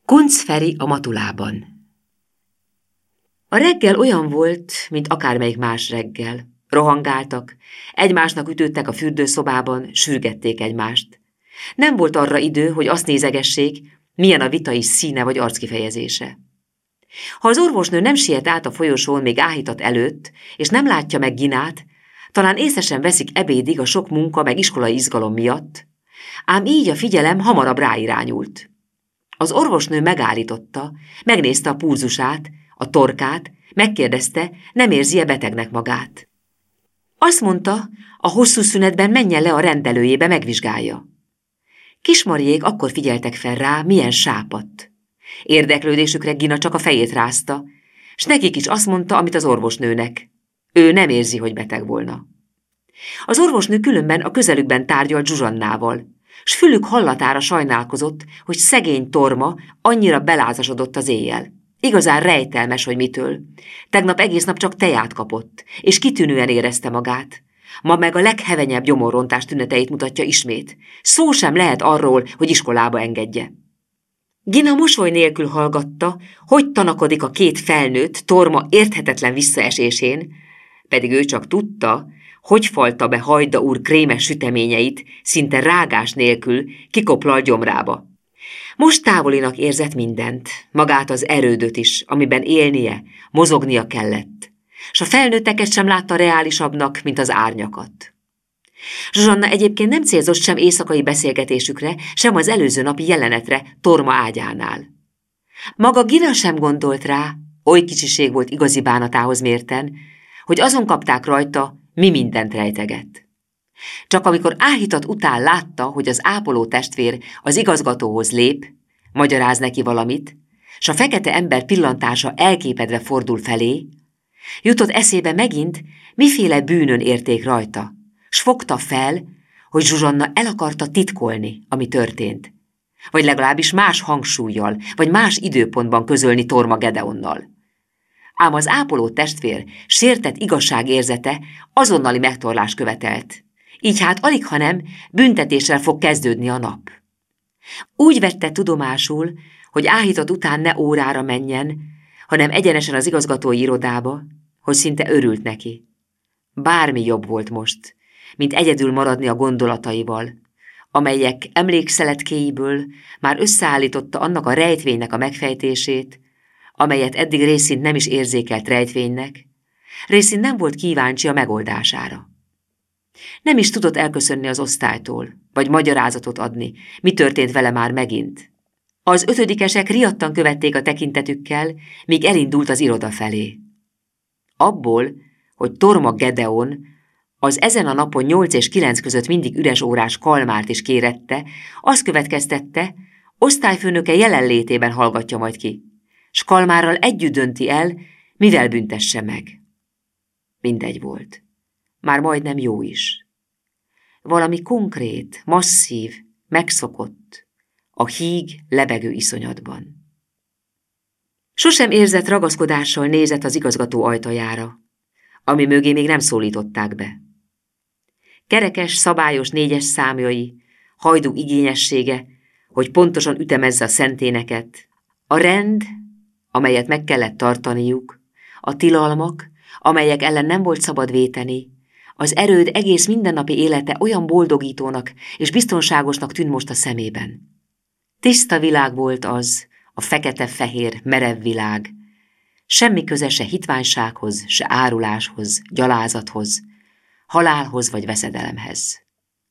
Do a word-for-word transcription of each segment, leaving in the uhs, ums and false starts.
Kuncz Feri a Matulában. A reggel olyan volt, mint akármelyik más reggel. Rohangáltak, egymásnak ütődtek a fürdőszobában, sürgették egymást. Nem volt arra idő, hogy azt nézegessék, milyen a vita is színe vagy arckifejezése. Ha az orvosnő nem siet át a folyosón még áhítat előtt, és nem látja meg Ginát, talán észre sem veszik ebédig a sok munka meg iskolai izgalom miatt, ám így a figyelem hamarabb ráirányult. Az orvosnő megállította, megnézte a pulzusát, a torkát, megkérdezte, nem érzi-e betegnek magát. Azt mondta, a hosszú szünetben menjen le a rendelőjébe, megvizsgálja. Kismarjék akkor figyeltek fel rá, milyen sápadt. Érdeklődésükre Gina csak a fejét rázta, s nekik is azt mondta, amit az orvosnőnek. Ő nem érzi, hogy beteg volna. Az orvosnő különben a közelükben tárgyalt Zsuzsannával, s fülük hallatára sajnálkozott, hogy szegény Torma annyira belázasodott az éjjel. Igazán rejtelmes, hogy mitől. Tegnap egész nap csak teját kapott, és kitűnően érezte magát. Ma meg a leghevenyebb gyomorrontás tüneteit mutatja ismét. Szó sem lehet arról, hogy iskolába engedje. Gina mosoly nélkül hallgatta, hogy tanakodik a két felnőtt Torma érthetetlen visszaesésén, pedig ő csak tudta, hogy falta be Hajda úr krémes süteményeit, szinte rágás nélkül kikoplal gyomrába. Most távolinak érzett mindent, magát az erődöt is, amiben élnie, mozognia kellett, s a felnőtteket sem látta reálisabbnak, mint az árnyakat. Zsuzsanna egyébként nem célzott sem éjszakai beszélgetésükre, sem az előző napi jelenetre Torma ágyánál. Maga Gina sem gondolt rá, oly kicsiség volt igazi bánatához mérten, hogy azon kapták rajta, mi mindent rejteget. Csak amikor áhítat után látta, hogy az ápoló testvér az igazgatóhoz lép, magyaráz neki valamit, s a fekete ember pillantása elképedve fordul felé, jutott eszébe megint, miféle bűnön érték rajta, s fogta fel, hogy Zsuzsanna el akarta titkolni, ami történt, vagy legalábbis más hangsúllyal, vagy más időpontban közölni Torma Gedeonnal. Ám az ápoló testvér sértett igazságérzete azonnali megtorlást követelt, így hát alighanem büntetéssel fog kezdődni a nap. Úgy vette tudomásul, hogy áhítat után ne órára menjen, hanem egyenesen az igazgatói irodába, hogy szinte örült neki. Bármi jobb volt most, mint egyedül maradni a gondolataival, amelyek emlékszeletkéiből már összeállította annak a rejtvénynek a megfejtését, amelyet eddig részint nem is érzékelt rejtvénynek, részint nem volt kíváncsi a megoldására. Nem is tudott elköszönni az osztálytól, vagy magyarázatot adni, mi történt vele már megint. Az ötödikesek riadtan követték a tekintetükkel, míg elindult az iroda felé. Abból, hogy Torma Gedeon az ezen a napon nyolc és kilenc között mindig üres órás Kalmárt is kérette, azt következtette, osztályfőnöke jelenlétében hallgatja majd ki, s Kalmárral együtt dönti el, mivel büntesse meg. Mindegy volt. Már majdnem jó is. Valami konkrét, masszív, megszokott, a híg lebegő iszonyatban. Sosem érzett ragaszkodással nézett az igazgató ajtajára, ami mögé még nem szólították be. Kerekes, szabályos négyes számjai, Hajdú igényessége, hogy pontosan ütemezze a szenténeket, a rend, amelyet meg kellett tartaniuk, a tilalmak, amelyek ellen nem volt szabad véteni, az erőd egész mindennapi élete olyan boldogítónak és biztonságosnak tűnt most a szemében. Tiszta világ volt az, a fekete-fehér, merev világ. Semmi köze se hitványsághoz, se áruláshoz, gyalázathoz, halálhoz vagy veszedelemhez.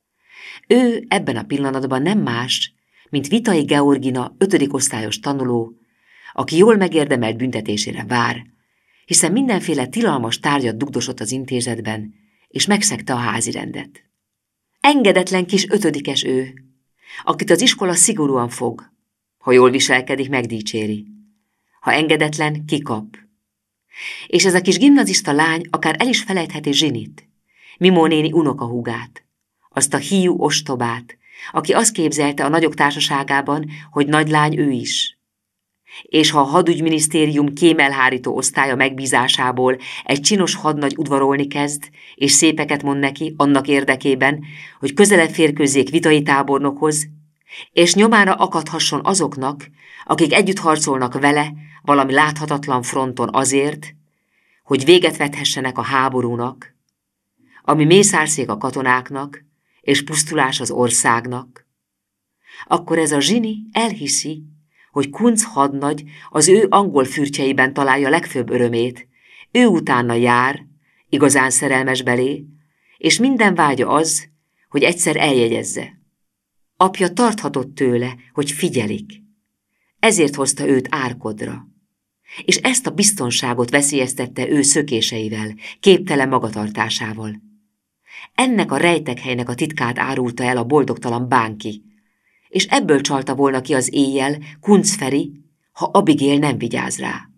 Ő ebben a pillanatban nem más, mint Vitai Georgina ötödik osztályos tanuló, aki jól megérdemelt büntetésére vár, hiszen mindenféle tilalmas tárgyat dugdosott az intézetben, és megszegte a házirendet. Engedetlen kis ötödikes ő, akit az iskola szigorúan fog. Ha jól viselkedik, megdicséri. Ha engedetlen, kikap. És ez a kis gimnazista lány akár el is felejtheti Zsinit, Mimó néni unokahúgát, azt a hiú ostobát, aki azt képzelte a nagyok társaságában, hogy nagylány ő is. És ha a hadügyminisztérium kémelhárító osztálya megbízásából egy csinos hadnagy udvarolni kezd, és szépeket mond neki annak érdekében, hogy közelebb férkőzzék Vitai tábornokhoz, és nyomára akadhasson azoknak, akik együtt harcolnak vele valami láthatatlan fronton azért, hogy véget vethessenek a háborúnak, ami mészárszék a katonáknak, és pusztulás az országnak, akkor ez a zsini elhiszi, hogy Kunc hadnagy az ő angol fürtjeiben találja legfőbb örömét, ő utána jár, igazán szerelmes belé, és minden vágya az, hogy egyszer eljegyezze. Apja tarthatott tőle, hogy figyelik. Ezért hozta őt Árkodra. És ezt a biztonságot veszélyeztette ő szökéseivel, képtelen magatartásával. Ennek a rejtekhelynek a titkát árulta el a boldogtalan bánki, és ebből csalta volna ki az éjjel Kunc Feri, ha Abigail nem vigyáz rá.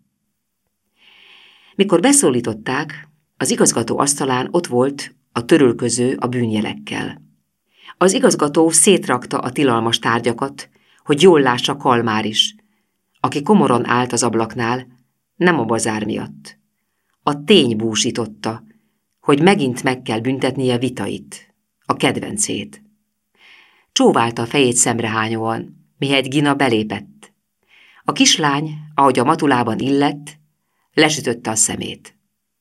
Mikor beszólították, az igazgató asztalán ott volt a törölköző a bűnjelekkel. Az igazgató szétrakta a tilalmas tárgyakat, hogy jól lássa Kalmár is, aki komoran állt az ablaknál, nem a bazár miatt. A tény búsította, hogy megint meg kell büntetnie Vitait, a kedvencét. Csóválta a fejét szemrehányóan, mihelyt Gina belépett. A kislány, ahogy a matulában illett, lesütötte a szemét.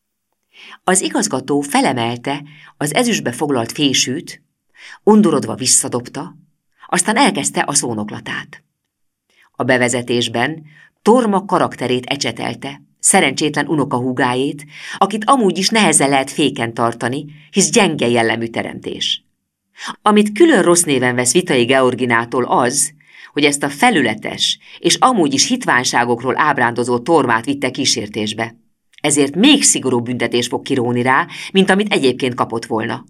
Az igazgató felemelte az ezüstbe foglalt fésűt, undorodva visszadobta, aztán elkezdte a szónoklatát. A bevezetésben Torma karakterét ecsetelte, szerencsétlen unokahúgájét, akit amúgy is nehezen lehet féken tartani, hisz gyenge jellemű teremtés. Amit külön rossz néven vesz Vitai Georginától az, hogy ezt a felületes és amúgy is hitványságokról ábrándozó Tormát vitte kísértésbe. Ezért még szigorúbb büntetés fog kiróni rá, mint amit egyébként kapott volna.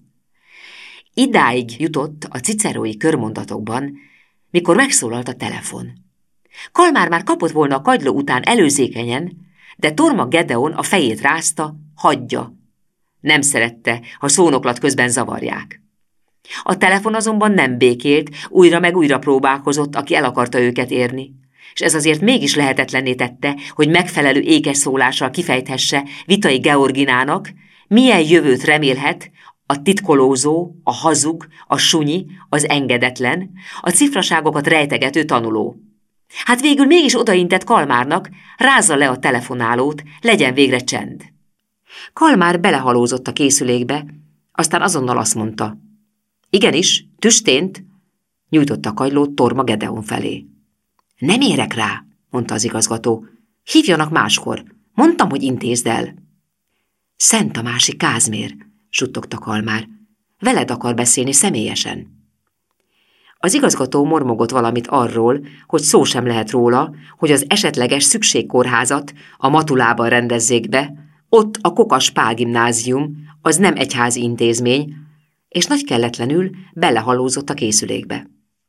Idáig jutott a cicerói körmondatokban, mikor megszólalt a telefon. Kalmár már kapott volna a kagyló után előzékenyen, de Torma Gedeon a fejét rázta, hagyja. Nem szerette, ha szónoklat közben zavarják. A telefon azonban nem békélt, újra meg újra próbálkozott, aki el akarta őket érni, és ez azért mégis lehetetlenné tette, hogy megfelelő ékes szólással kifejthesse Vitai Georginának, milyen jövőt remélhet a titkolózó, a hazug, a sunyi, az engedetlen, a cifraságokat rejtegető tanuló. Hát végül mégis odaintett Kalmárnak, rázza le a telefonálót, legyen végre csend. Kalmár belehalózott a készülékbe, aztán azonnal azt mondta. Igenis, tüstént, nyújtotta a kagylót Torma Gedeon felé. Nem érek rá, mondta az igazgató. Hívjanak máskor. Mondtam, hogy intézd el. Szent Tamási Kázmér, suttogta Kalmár. Veled akar beszélni személyesen. Az igazgató mormogott valamit arról, hogy szó sem lehet róla, hogy az esetleges szükségkórházat a Matulában rendezzék be, ott a Kokas Pál gimnázium, az nem egyházi intézmény, és nagy kelletlenül belehalózott a készülékbe.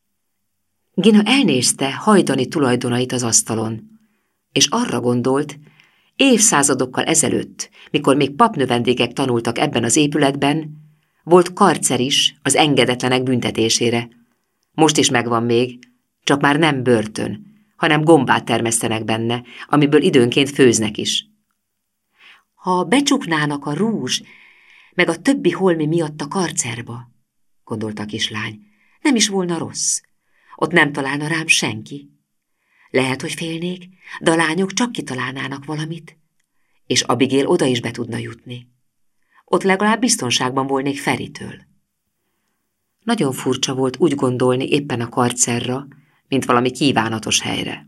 Gina elnézte hajdani tulajdonait az asztalon, és arra gondolt, évszázadokkal ezelőtt, mikor még papnövendékek tanultak ebben az épületben, volt karcer is az engedetlenek büntetésére. Most is megvan még, csak már nem börtön, hanem gombát termesztenek benne, amiből időnként főznek is. Ha becsuknának a rúzs, meg a többi holmi miatt a karcerba, gondolta a kislány, nem is volna rossz. Ott nem találna rám senki. Lehet, hogy félnék, de a lányok csak kitalálnának valamit, és Abigail oda is be tudna jutni. Ott legalább biztonságban volnék Feritől. Nagyon furcsa volt úgy gondolni éppen a karcerra, mint valami kívánatos helyre.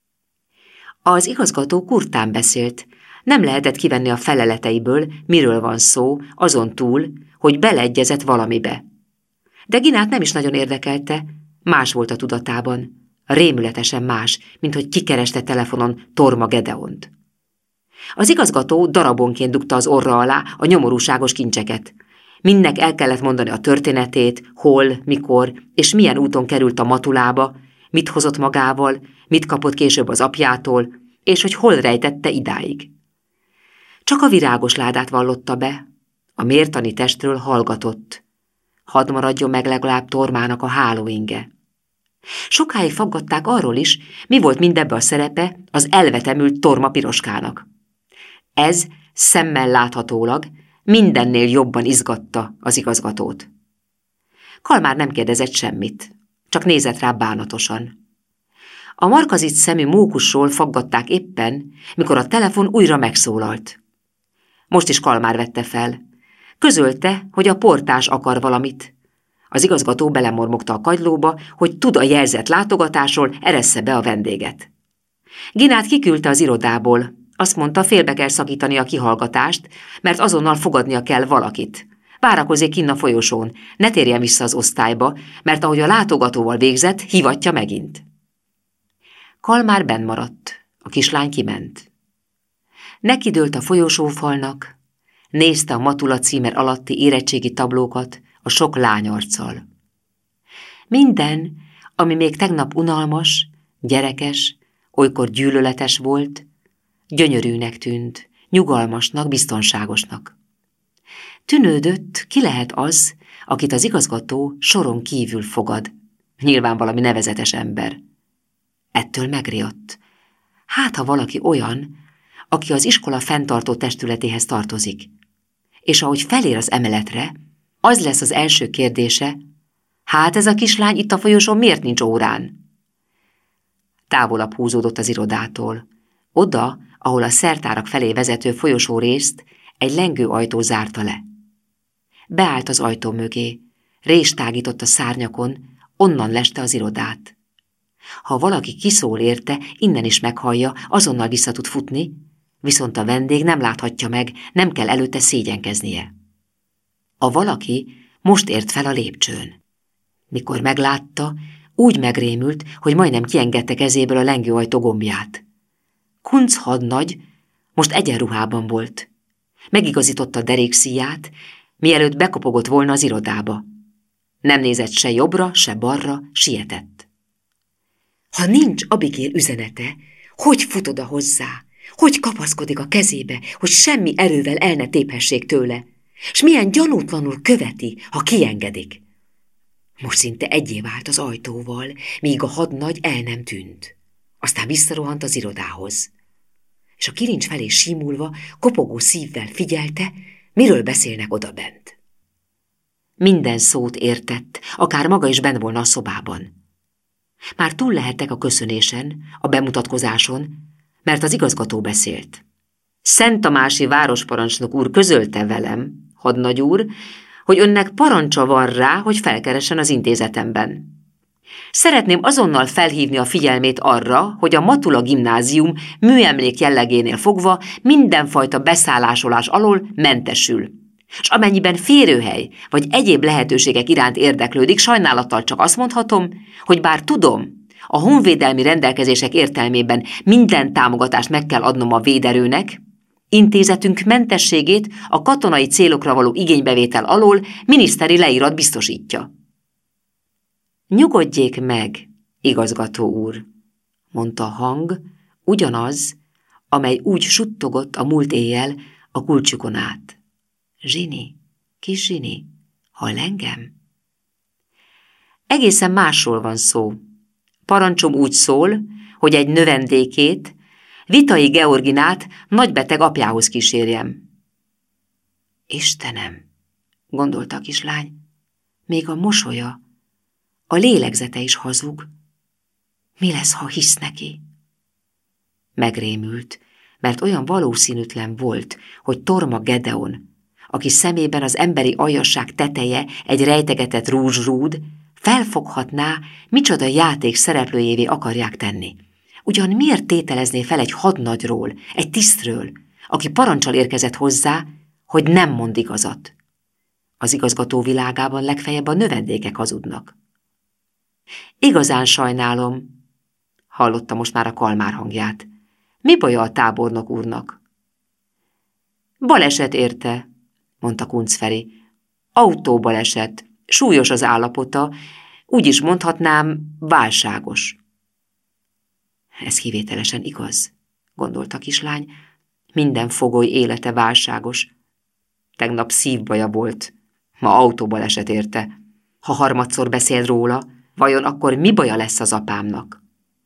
Az igazgató kurtán beszélt, nem lehetett kivenni a feleleteiből, miről van szó, azon túl, hogy beleegyezett valamibe. De Ginát nem is nagyon érdekelte, más volt a tudatában, rémületesen más, mint hogy kikereste telefonon Torma Gedeont. Az igazgató darabonként dugta az orra alá a nyomorúságos kincseket. Mindnek el kellett mondani a történetét, hol, mikor és milyen úton került a Matulába, mit hozott magával, mit kapott később az apjától, és hogy hol rejtette idáig. Csak a virágos ládát vallotta be, a mértani testről hallgatott. Hadd maradjon meg legalább Tormának a hálóinge. Sokáig faggatták arról is, mi volt mindebbe a szerepe az elvetemült Torma Piroskának. Ez szemmel láthatólag mindennél jobban izgatta az igazgatót. Kalmár nem kérdezett semmit, csak nézett rá bánatosan. A markazit szemű mókusról faggatták éppen, mikor a telefon újra megszólalt. Most is Kalmár vette fel. Közölte, hogy a portás akar valamit. Az igazgató belemormogta a kagylóba, hogy tud a jelzett látogatásról, eressze be a vendéget. Ginát kiküldte az irodából. Azt mondta, félbe kell szakítani a kihallgatást, mert azonnal fogadnia kell valakit. Várakozzék kinn a folyosón, ne térjen vissza az osztályba, mert ahogy a látogatóval végzett, hivatja megint. Kalmár benn maradt, a kislány kiment. Nekidőlt a folyosófalnak, nézte a Matula címer alatti érettségi tablókat a sok lányarccal. Minden, ami még tegnap unalmas, gyerekes, olykor gyűlöletes volt, gyönyörűnek tűnt, nyugalmasnak, biztonságosnak. Tűnődött, ki lehet az, akit az igazgató soron kívül fogad. Nyilván valami nevezetes ember. Ettől megriadt. Hát, ha valaki olyan, aki az iskola fenntartó testületéhez tartozik. És ahogy felér az emeletre, az lesz az első kérdése, hát ez a kislány itt a folyosón miért nincs órán? Távolabb húzódott az irodától. Oda, ahol a szertárak felé vezető folyosó részt egy lengő ajtó zárta le. Beállt az ajtó mögé, rést tágított a szárnyakon, onnan leste az irodát. Ha valaki kiszól érte, innen is meghallja, azonnal vissza tud futni, viszont a vendég nem láthatja meg, nem kell előtte szégyenkeznie. A valaki most ért fel a lépcsőn. Mikor meglátta, úgy megrémült, hogy majdnem kiengedte kezéből a lengőajtó gombját. Kunc hadnagy most egyenruhában volt. Megigazította a derékszíját, mielőtt bekopogott volna az irodába. Nem nézett se jobbra, se balra, sietett. Ha nincs Abigail üzenete, hogy fut oda hozzá? Hogy kapaszkodik a kezébe, hogy semmi erővel el ne téphessék tőle? S milyen gyanútlanul követi, ha kiengedik? Most szinte egyé vált az ajtóval, míg a hadnagy el nem tűnt. Aztán visszarohant az irodához. És a kilincs felé símulva, kopogó szívvel figyelte, miről beszélnek odabent. Minden szót értett, akár maga is benn volna a szobában. Már túl lehettek a köszönésen, a bemutatkozáson, mert az igazgató beszélt. Szent Tamási városparancsnok úr közölte velem, hadnagy úr, hogy önnek parancsa van rá, hogy felkeressen az intézetemben. Szeretném azonnal felhívni a figyelmét arra, hogy a Matula gimnázium műemlék jellegénél fogva mindenfajta beszállásolás alól mentesül. S amennyiben férőhely vagy egyéb lehetőségek iránt érdeklődik, sajnálattal csak azt mondhatom, hogy bár tudom, a honvédelmi rendelkezések értelmében minden támogatást meg kell adnom a véderőnek, intézetünk mentességét a katonai célokra való igénybevétel alól miniszteri leírat biztosítja. Nyugodjék meg, igazgató úr, mondta a hang, ugyanaz, amely úgy suttogott a múlt éjjel a kulcsukon át. Zsini, kis Zsini, hall engem? Egészen másról van szó. Parancsom úgy szól, hogy egy növendékét, Vitai Georginát nagybeteg apjához kísérjem. Istenem, gondolta a kislány, még a mosolya, a lélegzete is hazug. Mi lesz, ha hisz neki? Megrémült, mert olyan valószínűtlen volt, hogy Torma Gedeon, aki szemében az emberi aljasság teteje egy rejtegetett rúzsrúd, felfoghatná, micsoda játék szereplőjévé akarják tenni. Ugyan miért tételezné fel egy hadnagyról, egy tisztről, aki parancsal érkezett hozzá, hogy nem mond igazat? Az igazgató világában legfeljebb a növendékek hazudnak. Igazán sajnálom, hallotta most már a Kalmár hangját. Mi baja a tábornok úrnak? Baleset érte, mondta Kuncferi. Autóbaleset, súlyos az állapota, úgy is mondhatnám, válságos. Ez kivételesen igaz, gondolta a kislány. Minden fogoly élete válságos. Tegnap szívbaja volt, ma autóbaleset érte. Ha harmadszor beszél róla, vajon akkor mi baja lesz az apámnak?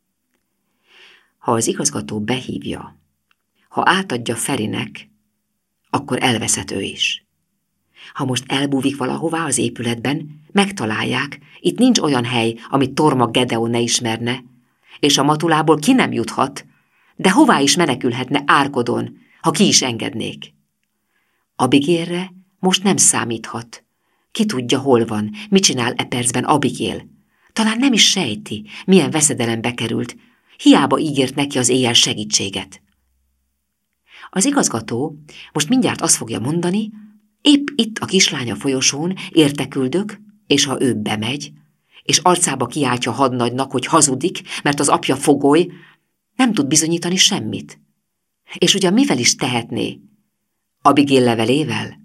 Ha az igazgató behívja, ha átadja Ferinek, akkor elveszett ő is. Ha most elbúvik valahová az épületben, Megtalálják, itt nincs olyan hely, amit Torma Gedeon ne ismerne, és a Matulából ki nem juthat, de hová is menekülhetne árkodon, ha ki is engednék. Abigailre most nem számíthat. Ki tudja, hol van, mit csinál e percben Abigail. Talán nem is sejti, milyen veszedelembe került. Hiába ígért neki az éjjel segítséget. Az igazgató most mindjárt azt fogja mondani, épp itt a kislánya folyosón érteküldök, és ha ő bemegy, és arcába kiáltja hadnagynak, hogy hazudik, mert az apja fogoly, nem tud bizonyítani semmit. És ugyan mivel is tehetné? Abigail levelével?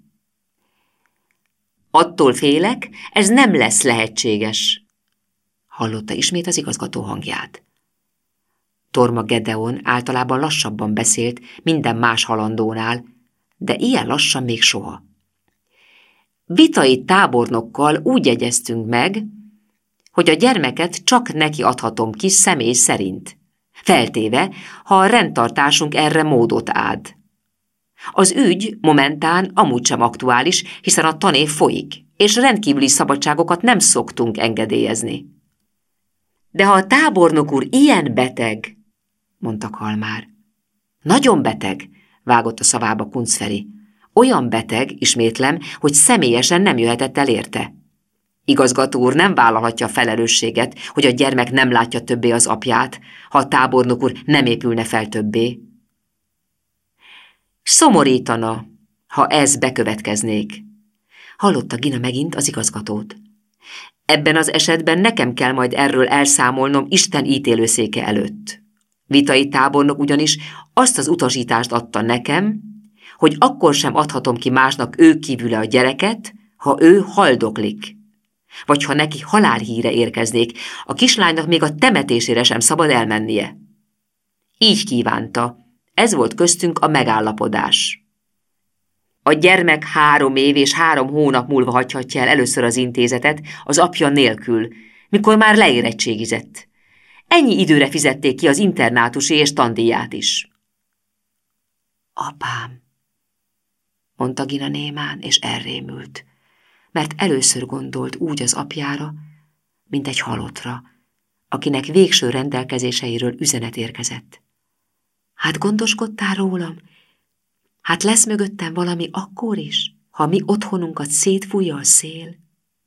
Attól félek, ez nem lesz lehetséges. Hallotta ismét az igazgató hangját. Torma Gedeon általában lassabban beszélt minden más halandónál, de ilyen lassan még soha. Vitai tábornokkal úgy egyeztünk meg, hogy a gyermeket csak neki adhatom ki személy szerint, feltéve, ha a rendtartásunk erre módot áld. Az ügy momentán amúgy sem aktuális, hiszen a tanév folyik, és rendkívüli szabadságokat nem szoktunk engedélyezni. De ha a tábornok úr ilyen beteg, mondta Kalmár. Nagyon beteg, vágott a szavába Kuncferi. Olyan beteg, ismétlem, hogy személyesen nem jöhetett el érte. Igazgató úr nem vállalhatja a felelősséget, hogy a gyermek nem látja többé az apját, ha a tábornok úr nem épülne fel többé. Szomorítana, ha ez bekövetkeznék. Hallotta Gina megint az igazgatót. Ebben az esetben nekem kell majd erről elszámolnom Isten ítélőszéke előtt. Vitai tábornok ugyanis azt az utasítást adta nekem, hogy akkor sem adhatom ki másnak ő kívüle a gyereket, ha ő haldoklik. Vagy ha neki halálhíre érkeznék, a kislánynak még a temetésére sem szabad elmennie. Így kívánta, ez volt köztünk a megállapodás. A gyermek három év és három hónap múlva hagyhatja el először az intézetet az apja nélkül, mikor már leérettségizett. Ennyi időre fizették ki az internátusi és tandíját is. Apám, mondta Gina némán, és elrémült, mert először gondolt úgy az apjára, mint egy halottra, akinek végső rendelkezéseiről üzenet érkezett. Hát gondoskodtál rólam? Hát lesz mögöttem valami akkor is, ha mi otthonunkat szétfújja a szél?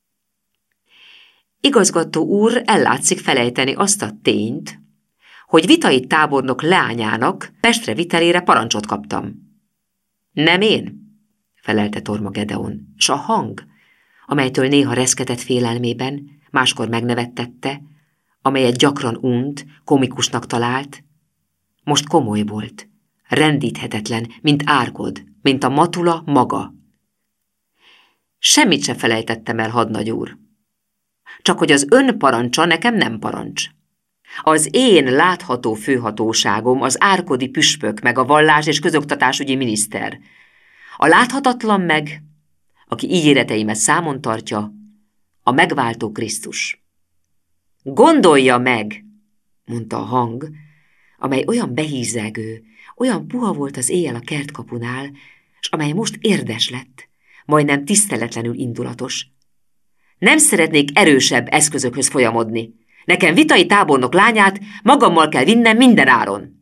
Igazgató úr ellátszik felejteni azt a tényt, hogy Vitai tábornok leányának Pestre vitelére parancsot kaptam. Nem én? Felelte Torma Gedeon, s a hang, amelytől néha reszketett félelmében, máskor megnevettette, amelyet gyakran unt, komikusnak talált, most komoly volt, rendíthetetlen, mint árkod, mint a Matula maga. Semmit se felejtettem el, hadnagy úr. Csak hogy az ön parancsa nekem nem parancs. Az én látható főhatóságom az árkodi püspök meg a vallás- és közoktatásügyi miniszter. A láthatatlan meg, aki ígéreteimet számon tartja, a megváltó Krisztus. Gondolja meg, mondta a hang, amely olyan behízelgő, olyan puha volt az éjjel a kertkapunál, s amely most érdes lett, majdnem tiszteletlenül indulatos. Nem szeretnék erősebb eszközökhöz folyamodni. Nekem Vitai tábornok lányát magammal kell vinnem minden áron.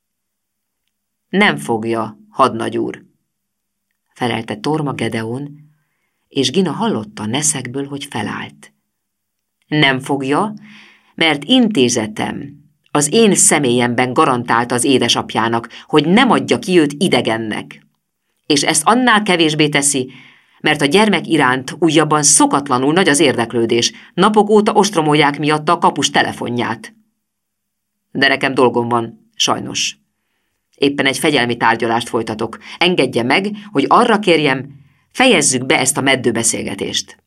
Nem fogja, hadnagy úr, felelte Torma Gedeon, és Gina hallotta Neszekből, hogy felállt. Nem fogja, mert intézetem az én személyemben garantálta az édesapjának, hogy nem adja ki őt idegennek. És ezt annál kevésbé teszi, mert a gyermek iránt újabban szokatlanul nagy az érdeklődés, napok óta ostromolják miatta a kapus telefonját. De nekem dolgom van, sajnos. Éppen egy fegyelmi tárgyalást folytatok. Engedje meg, hogy arra kérjem, fejezzük be ezt a meddőbeszélgetést.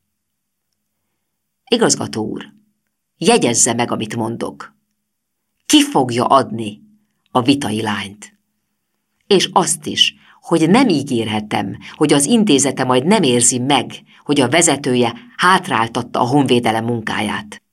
Igazgató úr, jegyezze meg, amit mondok. Ki fogja adni a Vitai lányt? És azt is, hogy nem ígérhetem, hogy az intézete majd nem érzi meg, hogy a vezetője hátráltatta a honvédelem munkáját.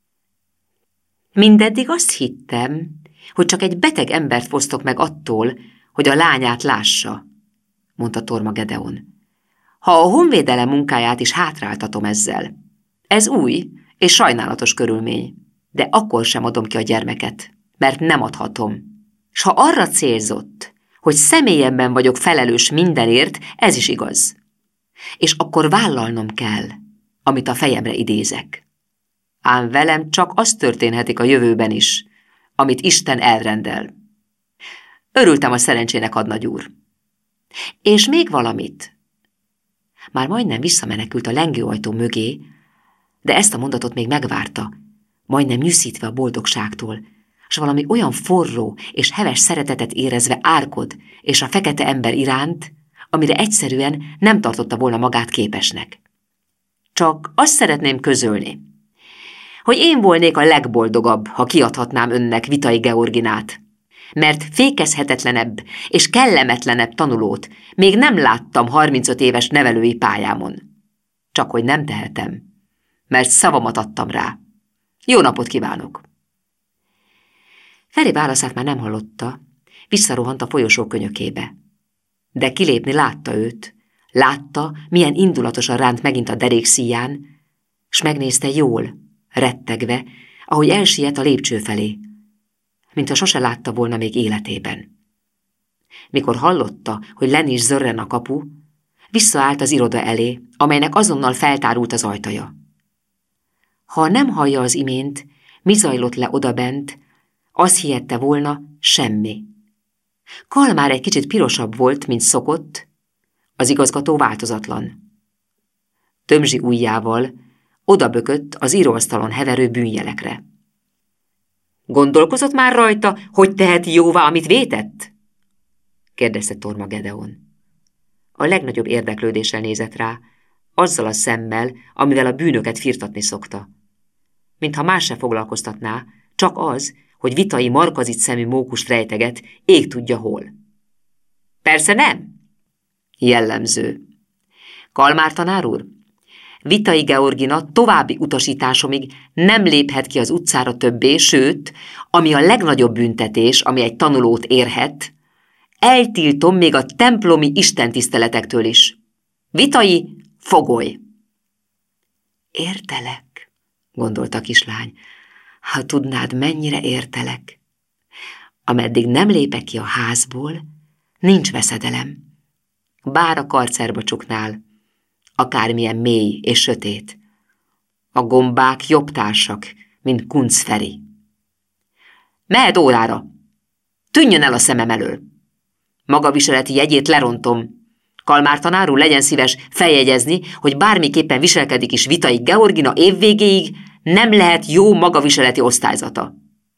Mindeddig azt hittem, hogy csak egy beteg embert fosztok meg attól, hogy a lányát lássa, mondta Torma Gedeon. Ha a honvédelem munkáját is hátráltatom ezzel, Ez új és sajnálatos körülmény, de akkor sem adom ki a gyermeket, mert nem adhatom. S ha arra célzott, hogy személyemben vagyok felelős mindenért, ez is igaz. És akkor vállalnom kell, amit a fejemre idézek. Ám velem csak az történhetik a jövőben is, amit Isten elrendel. Örültem a szerencsének, hadnagy úr. És még valamit. Már majdnem visszamenekült a lengőajtó mögé, de ezt a mondatot még megvárta, majdnem nyűszítve a boldogságtól, s valami olyan forró és heves szeretetet érezve árkod és a fekete ember iránt, amire egyszerűen nem tartotta volna magát képesnek. Csak azt szeretném közölni, hogy én volnék a legboldogabb, ha kiadhatnám önnek Vitai Georginát, mert fékezhetetlenebb és kellemetlenebb tanulót még nem láttam harmincöt éves nevelői pályámon. Csak hogy nem tehetem, mert szavamat adtam rá. Jó napot kívánok! Feri válaszát már nem hallotta, visszarohant a folyosó könyökébe. De kilépni látta őt, látta, milyen indulatosan ránt megint a derék szíján, s megnézte jól, rettegve, ahogy elsiet a lépcső felé, mintha sose látta volna még életében. Mikor hallotta, hogy lenni is zörren a kapu, visszaállt az iroda elé, amelynek azonnal feltárult az ajtaja. Ha nem hallja az imént, mi zajlott le odabent, azt hihette volna, semmi. Kalmár egy kicsit pirosabb volt, mint szokott, az igazgató változatlan. Tömzsi ujjával odabökött az íróasztalon heverő bűnjelekre. Gondolkozott már rajta, hogy teheti jóvá, amit vétett? kérdezte Torma Gedeon. A legnagyobb érdeklődéssel nézett rá, azzal a szemmel, amivel a bűnöket firtatni szokta. Mintha más se foglalkoztatná, csak az, hogy Vitai markazit szemű mókust rejteget, ég tudja hol. Persze nem. Jellemző. Kalmár tanár úr, Vitai Georgina további utasításomig nem léphet ki az utcára többé, sőt, ami a legnagyobb büntetés, ami egy tanulót érhet, eltiltom még a templomi istentiszteletektől is. Vitai, fogolj! Értelek, gondolta a kislány. Ha tudnád, mennyire értelek. Ameddig nem lépek ki a házból, nincs veszedelem. Bár a karcerba csuknál, akármilyen mély és sötét. A gombák jobb társak, mint Kunc Feri. Mehet órára! Tűnjön el a szemem elől! Magaviseleti jegyét lerontom. Kalmár tanár úr, legyen szíves feljegyezni, hogy bármiképpen viselkedik is Vitai Georgina évvégéig, nem lehet jó magaviseleti osztályzata.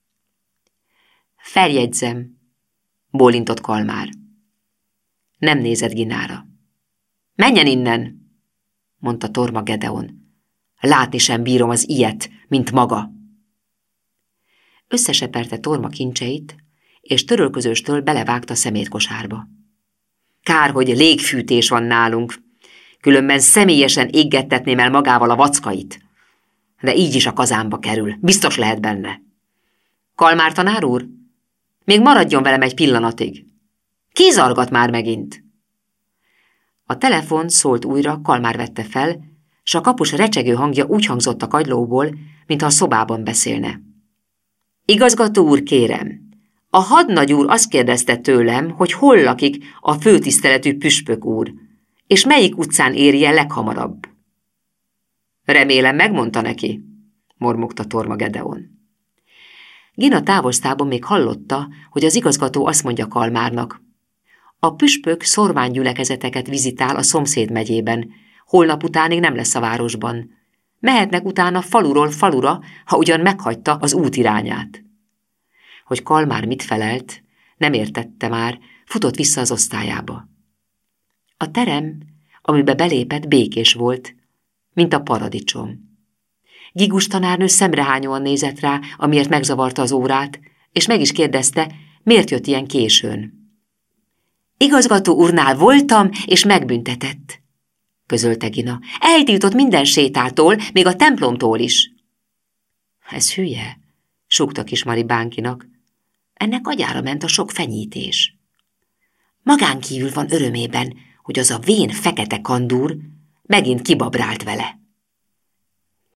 Feljegyzem, bólintott Kalmár. Nem nézett Ginára. Menjen innen, mondta Torma Gedeon. Látni sem bírom az ilyet, mint maga. Összeseperte Torma kincseit, és törölközőstől belevágta a szemétkosárba. Kár, hogy légfűtés van nálunk, különben személyesen éggettetném el magával a vackait. De így is a kazánba kerül, biztos lehet benne. Kalmár tanár úr, még maradjon velem egy pillanatig. Kizargat már megint. A telefon szólt újra, Kalmár vette fel, s a kapus recsegő hangja úgy hangzott a kagylóból, mintha a szobában beszélne. Igazgató úr, kérem, a hadnagy úr azt kérdezte tőlem, hogy hol lakik a főtiszteletű püspök úr, és melyik utcán érje leghamarabb. Remélem, megmondta neki, mormogta Torma Gedeon. Gina távoztában még hallotta, hogy az igazgató azt mondja Kalmárnak. A püspök szorványgyülekezeteket vizitál a szomszéd megyében, holnap utánig nem lesz a városban. Mehetnek utána faluról falura, ha ugyan meghagyta az út irányát. Hogy Kalmár mit felelt, nem értette már, futott vissza az osztályába. A terem, amibe belépett, békés volt, mint a paradicsom. Gigus tanárnő szemrehányóan nézett rá, amiért megzavarta az órát, és meg is kérdezte, miért jött ilyen későn. Igazgató úrnál voltam, és megbüntetett, közölte Gina. Eltiltott minden sétától, még a templomtól is. Ez hülye, súgta Kismari bánkinak. Ennek agyára ment a sok fenyítés. Magán kívül van örömében, hogy az a vén fekete kandúr megint kibabrált vele.